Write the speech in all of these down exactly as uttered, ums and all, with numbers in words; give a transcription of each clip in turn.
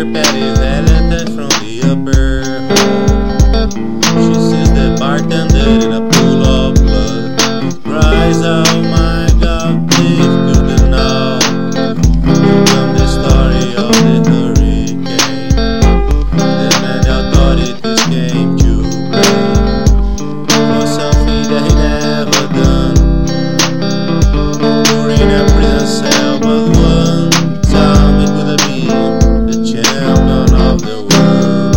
her patties and left from the upper hall. She sees the bartender in a pool of blood. Cries, oh my God, please couldn't know. Here comes the story of the hurricane. The man the authorities came to blame for something that he never done. We're in a prison cell, but one time it could have been the champion of the world.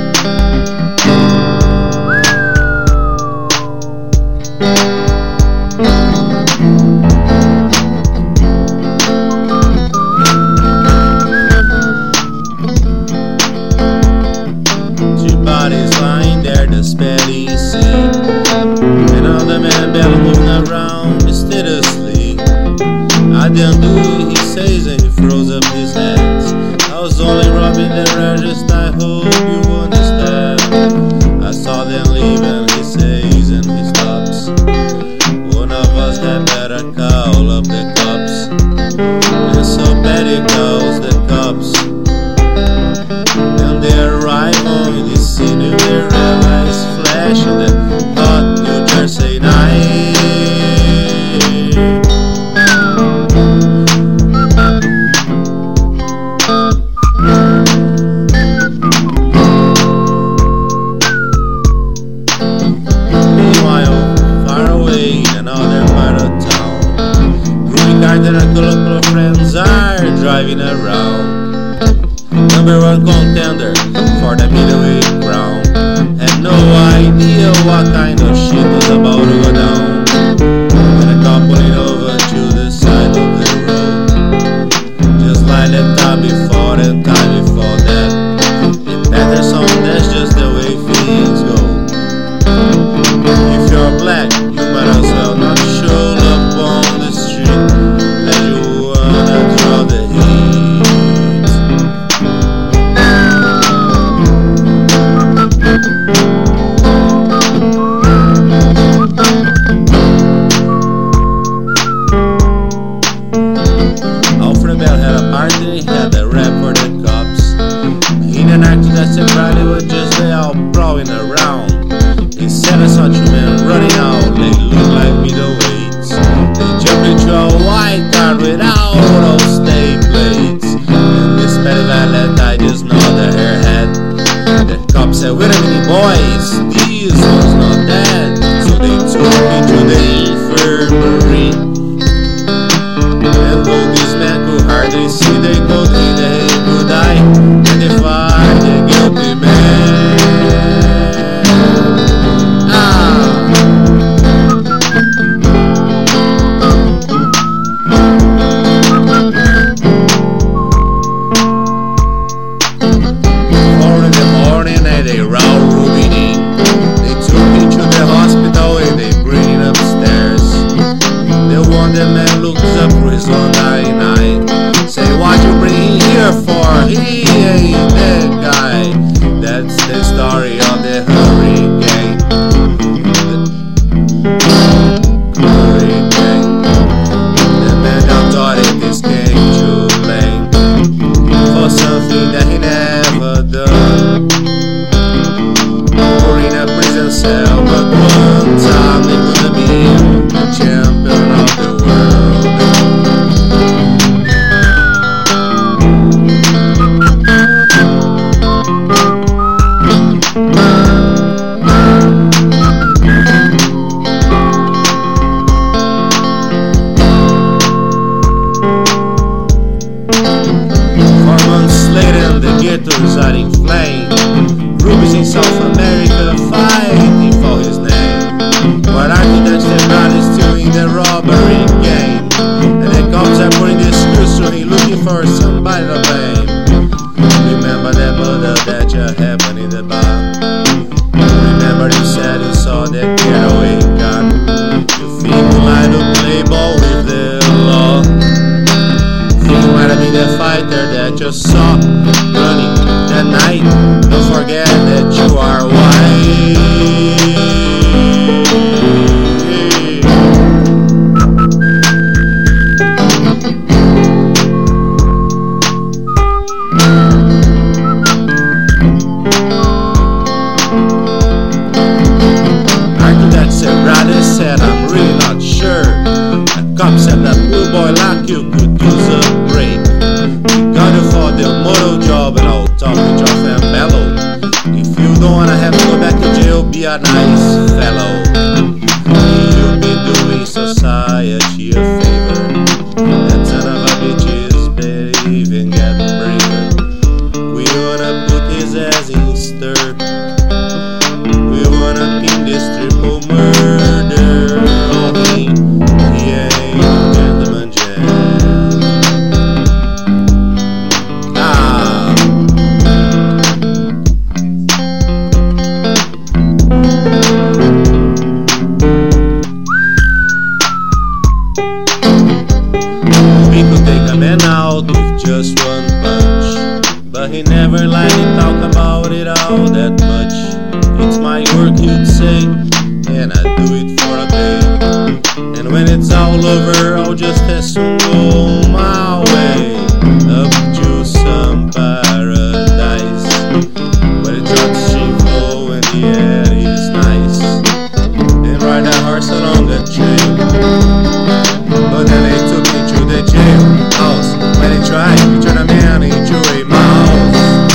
Two bodies lying there, the spelling sea, and all the men barely moving around mysteriously. I didn't do it, he says, and he throws up his hands. I was only robbing the register, I hope you understand. I saw them leave and he says, and he stops. One of us had better call up the cops. And so Betty calls the cops. Then they arrive on the scene and they realize flash in the hot New Jersey night. And a couple of friends are driving around. Number one contender for the middleweight crown had no idea what kind of shit was about to go down. And a couple pulling over to the side of the road, just like the time before and time before that. In Patterson, that's just the way things go. If you're black, you might as well not show up on the street. He had a rap for the cops. In an accident that somebody was just there out prowling around. He said I saw two men running out, they looked like middleweights. They jumped into a white car without all state plates. And this petty valet, I just nodded her head. The cop said, wait a minute boys, this was not dead. So they took me to the infirmary. And though this man could hardly see, they told me that he would die and they find the guilty man. Ah. Four in the morning and they round Ruby in. They took me to the hospital and they bring it upstairs. The one the man looks up for his own dying eye. Say, what you bring here for? He ain't that guy. That's the story of the hurricane. The hurricane. The man that thought it is came to blame for something that he never done. Or in a prison cell, but one time it could have been the champion of the world. Four months later, the ghettos are in flame. Ruby's in South America fighting for his name. But Arthur Dexter Brown is still in the robbery game. And the cops are putting the screws to him, looking for somebody to blame. Remember that murder that just happened in the bar. Remember you said you saw that getaway car. You think you might have played ball with the law. Think you might have been the fighter that you saw running that night. Don't forget that you are white. but he never liked to talk about it all that much. It's my work, he'd say, and I do it for a day. And when it's all over, I'll just as soon go my way up to some paradise where the drugs shameful and the air is nice, and ride a horse along the trail. But then they took me to the jailhouse where they tried to turn a man into a mouse.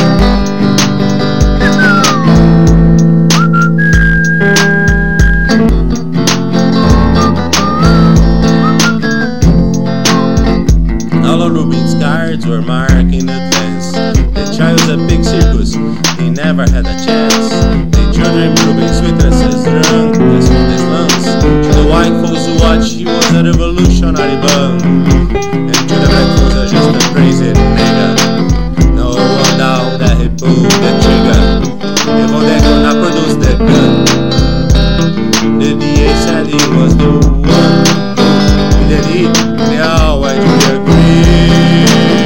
All of Rubin's cards were marked in advance. The child was a big circus, he never had a chance. They children Rubin's sweetness as drunk as from his lungs. To the white folks who watch, he was a revolutionary bum. And to the black folks, was just a crazy nigga. No one doubt that he pulled the trigger. If all that could not produce the gun, the D A said he was the one. He did it, they always would agree.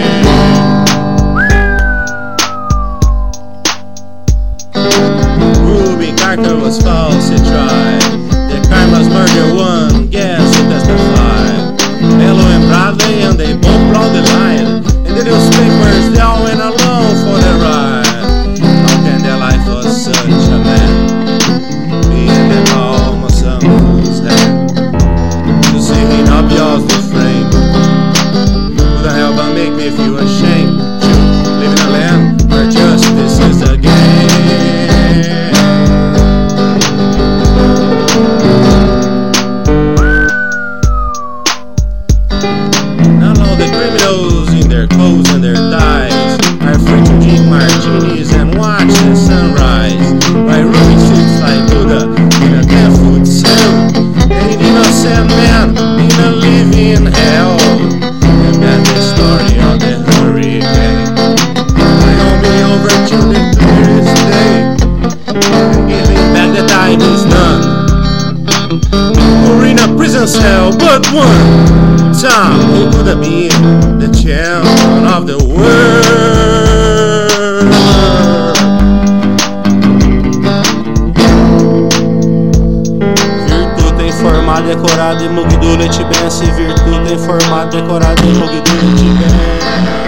Rubin Carter was falsely tried. The crime was murder one, guess who testified? Bello and Bradley, and they both proudly lied. And the newspapers, they all went along for the ride. How can their life was such a man, being the palm of some fool's hand? To see him up yours the frame couldn't help but make me feel ashamed to live in a land where justice is the game. Now all the criminals in their clothes and their ties are free to drink martinis and watch the sunrise, while Rubin sits like Buddha in a ten-foot cell. An innocent man in a living hell. And that's the story of the hurricane. Bring me over to the clearest day, and giving back the time is none. We're in a prison cell, but one time he could have been the champion of the world. Virtude em forma decorada e Mugdule Tibense. Virtude em forma decorada e Mugdule Tibense.